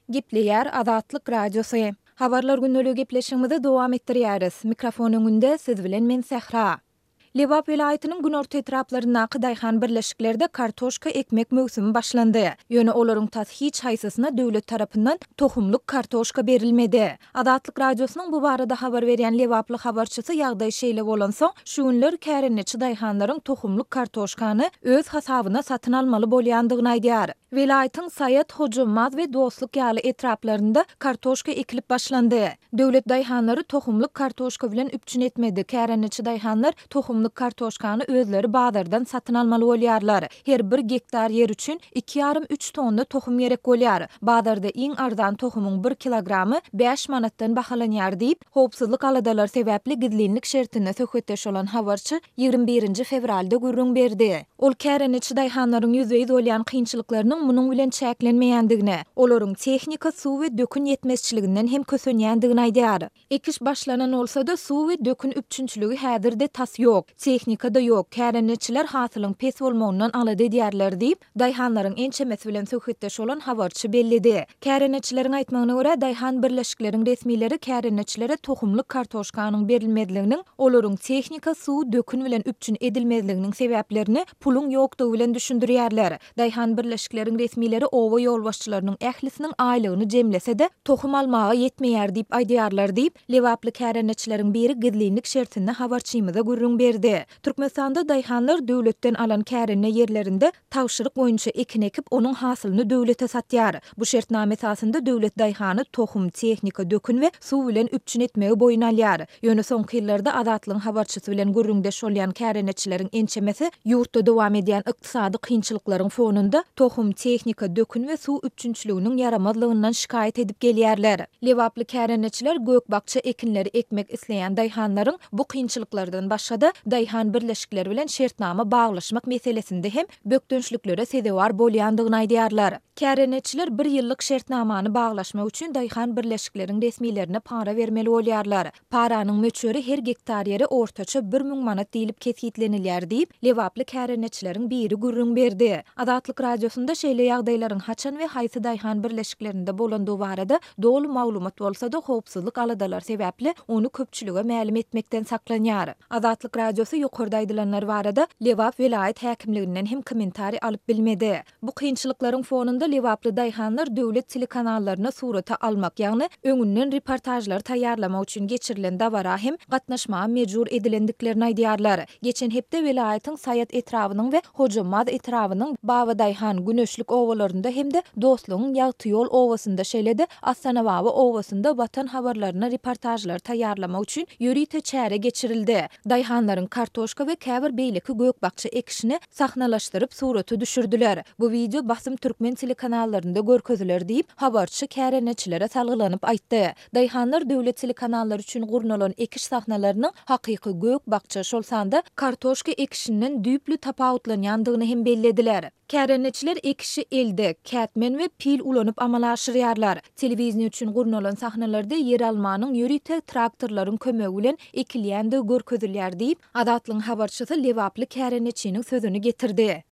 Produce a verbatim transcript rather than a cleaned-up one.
Gepleýär Azatlyk Radiosu. Habarlar günnäli gepleşigimizi dowam etdirýäris. Mikrofon öňünde siz bilen men Sähra. Lewap vilayatynyň günorta etraplaryndaky daýhan birleşiklerde kartoşka ekmek möwsümi başlandy. Ýöne olaryň tas hiç haýsysyna döwlet tarapyndan tohumluk kartoşka berilmedi. Azatlyk Radiosynyň bu barada habar berýän Lewaply habarçysy ýagdaý şeýle bolan soň şu günler kärenneçi daýhanlaryň tohumluk kartoşkany öz hasabyna satyn almaly bolýandygyny aýdýar. Vilayatyň Sayat, Hojamaz we Dostluk ýaly etraplarynda kartoşka ekilip başlandy. Döwlet daýhanlary tohumluk kartoşka bilen üpçün etmedi. Kärenneçi daýhanlar tohumluk kartoşkany özleri bazardan satyn almaly bolýarlar. Her bir gektar yer üçin iki ýarym üç tonna tohum gerek bolýar. Bazarda iň arzan tohumyň bir kilogramy beş manatdan bahalanýar diýip, howpsuzlyk aladalar sebäpli gizlinlik şertine söhbetdeş bolan habarçy ýygrimi birinji fevralda gürrüň berdi. Ol kärenneçi daýhanlaryň ýüzeye bolýan kynçylyklarynyň munyň bilen çäklenmeýändigine, olaryň tehnika, suw we dökün ýetmezçiliginden hem kösenýändigini aýdýar. Ekiş başlanan bolsa-da suw we dökün üpçünçiligi häzirde tas ýok, tehnika da ýok. Kärenneçiler hasylyň pes bolmagyndan alady diýerler diýip, daýhanlaryň ençemesi bilen söhbetdeş bolan habarçy bellidi. Kärenneçileriň aýtmagyna görä, daýhan birleşikleriň resmileri kärenneçilere tohumluk kartoşkanyň berilmezliginiň, olaryň tehnika, suw, dökün bilen üpçün edilmezliginiň sebäplerini puluň ýokdugy bilen düşündirýärler. Daýhan birleşikleriň resmileri owa ýolbaşçylarynyň ählisiniň aýlygyny jemlese-de tohum almaga ýetmeýär diýip aýdýarlar diýip, Lewaply kärenneçileriň biri gizlinlik şertinde habarçymyza gürrüň berdi. Türkmenistanda daýhanlar döwletden alan kärenne yerlerinde tawşyryk boýunça ekin ekip onuň hasylyny döwlete satýar. Bu şertname esasında döwlet daýhany tohum, tehnika, dökün we suw bilen üpçün etmegi boýuna alýar. Ýöne soňky ýyllarda Azatlygyň habarçysy bilen gürrüňdeş bolýan kärenneçileriň ençemesi ýurtda dowam edýän ykdysady kynçylyklaryň fonunda tohum, tehnika, dökün we suw üpçünçiliginiň yaramazlygyndan şikayet edip gelýärler. Lewaply kärenneçiler gökbakça ekinleri ekmek isleýän daýhanlaryň bu kynçylyklardan başga-da daýhan birleşikleri bilen şertnama baglaşmak meselesinde hem bökdönçlüklere sebäp bolýandygyny aýdýarlar. Kärenneçiler bir ýyllyk şertnamany baglaşmak üçin daýhan birleşikleriň resmilerine para bermeli bolýarlar. Paranyň möçüri her gektar ýere ortaça bir müň manat diýilip kesitlenilýär diýip, Lewaply kärenneçileriň biri gürrüň berdi. Azatlyk Radiosunda şeýle ýagdaýlaryň haçan we haýsy daýhan birleşiklerinde bolandy barada dolu maglumat bolsa-da howpsuzlyk aladalar sebäpli onu köpçülige ma'lum etmekden saklanýar. Azatlyk Radiosu ýokarda aýdylanlar barada Lewap vilayat häkimliginden hem kommentari alyp bilmedi. Bu kynçylyklaryň fonunda Lewaply daýhanlar döwlet telekanallarına surata almak, ýagny öňünden reportajlar taýýarlamak üçin geçirilen dawara hem gatnaşmaga mejbur edilendiklerini aýdýarlar. Geçen hepde vilayatyň Sayat etrawynyň we Hojamaz etrawynyň Bawa daýhan Güneşlik owalarynda hemde Dostlugyň Ýagtyýol owasynda şeýle-de Asanabawa owasynda watan habarlaryna reportajlar taýýarlamak üçin ýörite çäre geçirildi. Daýhanlaryň kartoşka we käbir beýleki gökbakça ekişini sahnalaşdyryp suraty düşürdiler. Bu video basym türkmen telekanallarynda görkeziler diýip habarçy kärenneçilere salgylanyp aýtdy. Daýhanlar döwlet telekanallary üçin gurnulan ekiş sahnalarynyň hakyky gökbakça şolsanda kartoşka ekişinden düýplü tapawutlanýandygyny hem bellediler. Kärenneçiler ekişi elde, kätmen we pil ulanyp amal aşyrýarlar. Telewizion üçin gurnulan sahnalarda yer almanyň ýörite traktorlaryň kömegi bilen ekilýände görkezilýär diýip, Azatlygyň habarçysy Lewaply kärenneçiniň sözüni getirdi.